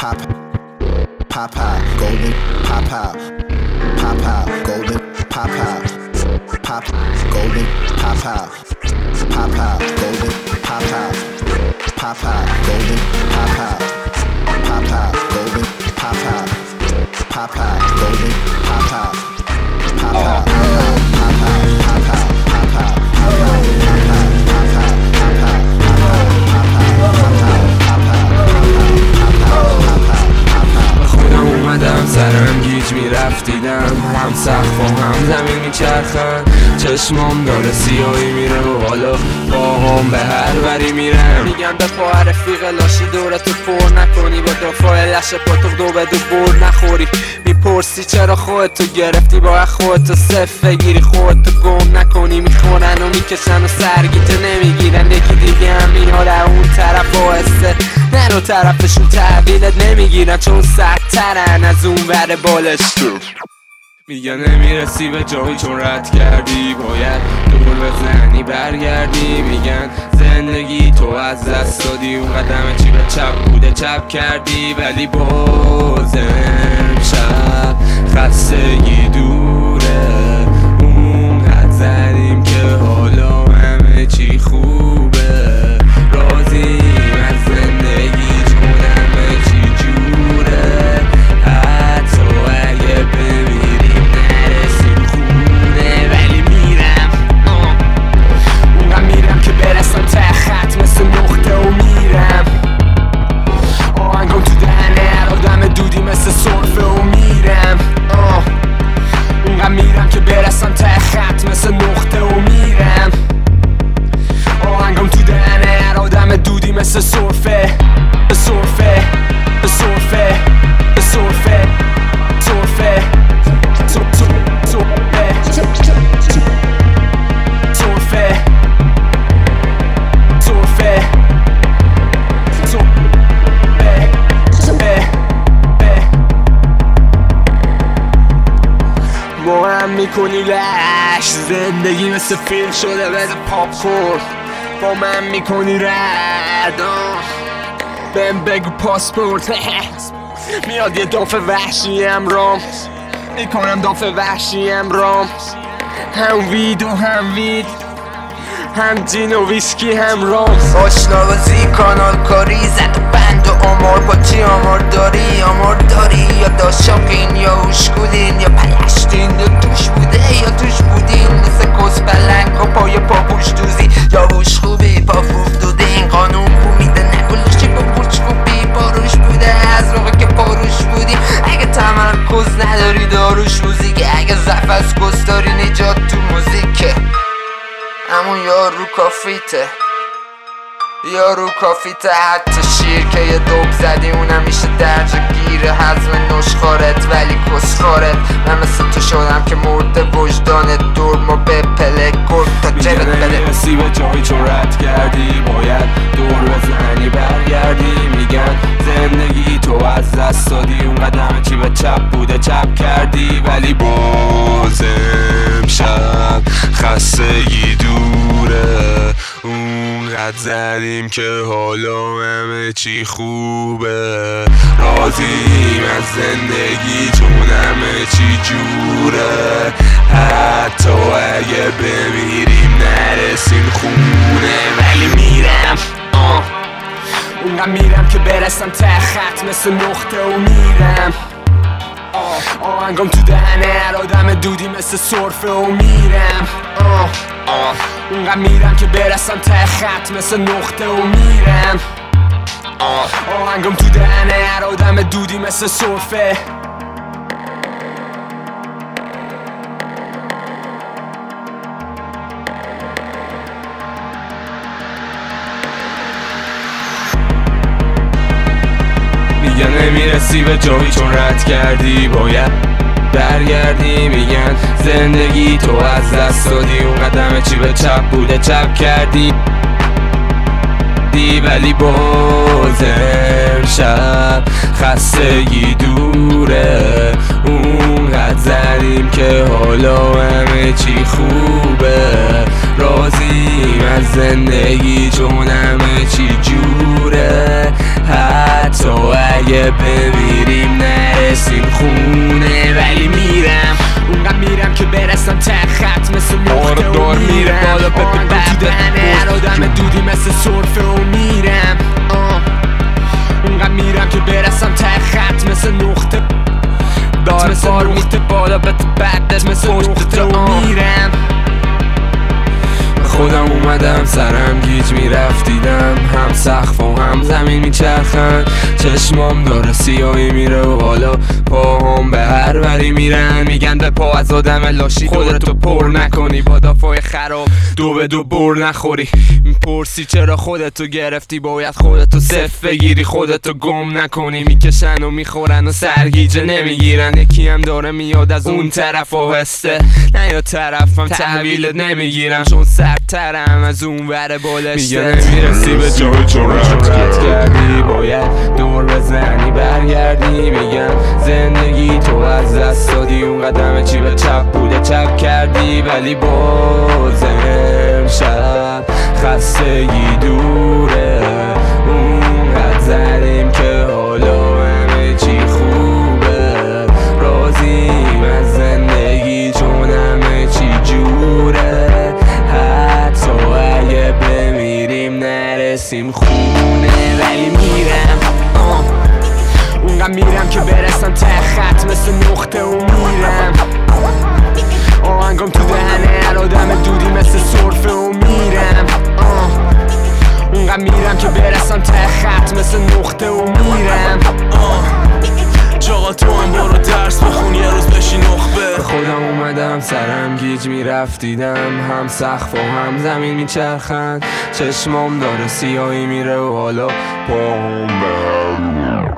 pop, pop out, golden, pop out, golden, pop out, pop, golden, pop out, golden, pop out, golden, pop out, golden, pop out, golden, pop out, سرم گیج میرفت دیدم هم سقف و هم زمین میچرخن چشمام داره سیاهی میره و حالا باهم به هر وری میرم میگم به پا رفیق لاشی دورتو پر نکنی با دفاع لشه پاتو دو به دو برد نخوری میپرسی چرا خودتو گرفتی با خودتو صف بگیری خودتو گم نکنی میخونن و میکشن و سرگیتو نمیگیرن یکی دیگه هم میاد اون طرف آهسته نرو طرفشون تحویلت نمیگیرن چون سخترن از اون ور بالش میگن نمیرسی به جایی چون رد کردی باید دور بزنی برگردی میگن زندگی تو از دست دادی اون قدم چی به چپ بوده چپ کردی ولی بازم شب خستگی دوره اونقدر زدیم که حالا همه چی خوبه راضیم از زندگی چون همه چی جوره حتی اگه بمیریم نرسیم خونه ولی میرم اونقدر میرم که برسم ته خط مثل نقطه و میرم آهنگم تو دهنه هر آدم دودی مثل سرفه و میرم اونقدر میرم که برسم ته خط مثل نقطه و میرم آهنگم تو دهنه هر آدم دودی مثل سرفه سرفه سرفه سرفه سرفه ما هم میکنی لش زندگی مثل فیلم شده بده پاپکورن با من میکنی رد بهم بگو پاسپورت میاد یه دافع وحشی امرام میکنم دافع وحشی امرام هم وید و هم وید هم جین و ویسکی هم رام آشنا بازی کانال کاری زد و بند و آمار با چی آمار داری یا داشاقین یا اوشکودین یا پلشتین یا توش بوده یا توش بودین مثل کس پلنگ و پای پاپوش دوزی یا بوش خوبی پا فوفتوده این قانون بومیده نگلاشی با بوش خوبی پاروش بوده از موقع که پاروش بودی اگه تمرکز نداری داروش موزیکه اگه ضعف از کس داری نجات تو موزیکه همون یارو کافیته یارو کافیته حتی شیر که یه دوب زدی اونم میشه درجه گیره حزم نشخارت ولی کسخارت من مثل تو شدم که مرده وجدانت دور ما به پله گرد تا جلت بده میگن به جایی چون رد کردی باید دور بزنی برگردی میگن زندگی تو از دست دادی اون قدم چی به چپ بوده چپ کردی ولی بازم شب خستگی دوره اونقدر زدیم که حالا همه چی خوبه راضیم از زندگی چون همه چی جوره حتی اگه بمیریم نرسیم خونه ولی میرم اونقدر میرم که برسم ته خط مثل نقطه و میرم آهنگم تو دهنه هر آدم دودی مثل سرفه و میرم اونقدر میرم که برسم ته خط مثل نقطه و میرم آهنگم تو دهنه هر آدم دودی مثل سرفه میگن نمیرسی به جایی چون رد کردی باید برگردی میگن زندگی تو از دست دادی اون قدم چی به چپ بوده چپ کردی ولی بازم شب خستگی دوره اونقدر زدیم که حالا همه چی خوبه راضیم از زندگی چون همه چی جوره حتی اگه اگه بمیریم نرسیم خونه ولی میرم اونقدر میرم که برسم ته خط مثل نقطه و میرم بالا ببنه هر آدم دودی مثل سرفه و میرم اونقدر میرم که برسم ته خط مثل نقطه دار بار میته بالا بعدش مثل نقطه و میرم خودم اومدم سرم گیج میرفت دیدم هم سقف و هم زمین میچرخن چشمام داره سیاهی میره و حالا پاهم به هر وری میرن میگن به پا از آدم لاشی خودتو پر نکنی با دافای خراب دو به دو بر نخوری میپرسی چرا خودتو گرفتی باید خودتو صفر بگیری خودتو گم نکنی میکشن و میخورن و سرگیجه نمیگیرن یکی هم داره میاد از اون طرف و هسته نه یا طرفم تحویلت نمیگیرم چون سرترم از اون ور بالشته میگه نمیرسی به جای چون رفت کردی باید دور بزنی برگردی میگن زندگی تو از دست دادی اون قدم چی به چپ بوده چپ کردی ولی بازم شب خستگی دوره اونقدر زدیم که حالا همه چی خوبه راضیم از زندگی چون همه چی جوره حتی اگه بمیریم نرسیم خونه ولی میرم اونقدر میرم که برسم ته خط مثل نقطه و میرم آهنگام تو دهنه هر آدم دودی مثل سرفه و میرم اونقدر میرم که برسم ته خط مثل نقطه و میرم چاقا تو هم برو درس بخون یه روز بشی نخبه خودم اومدم سرم گیج میرفت دیدم هم سقف و هم زمین میچرخن چشمام داره سیاهی میره و حالا پاهم به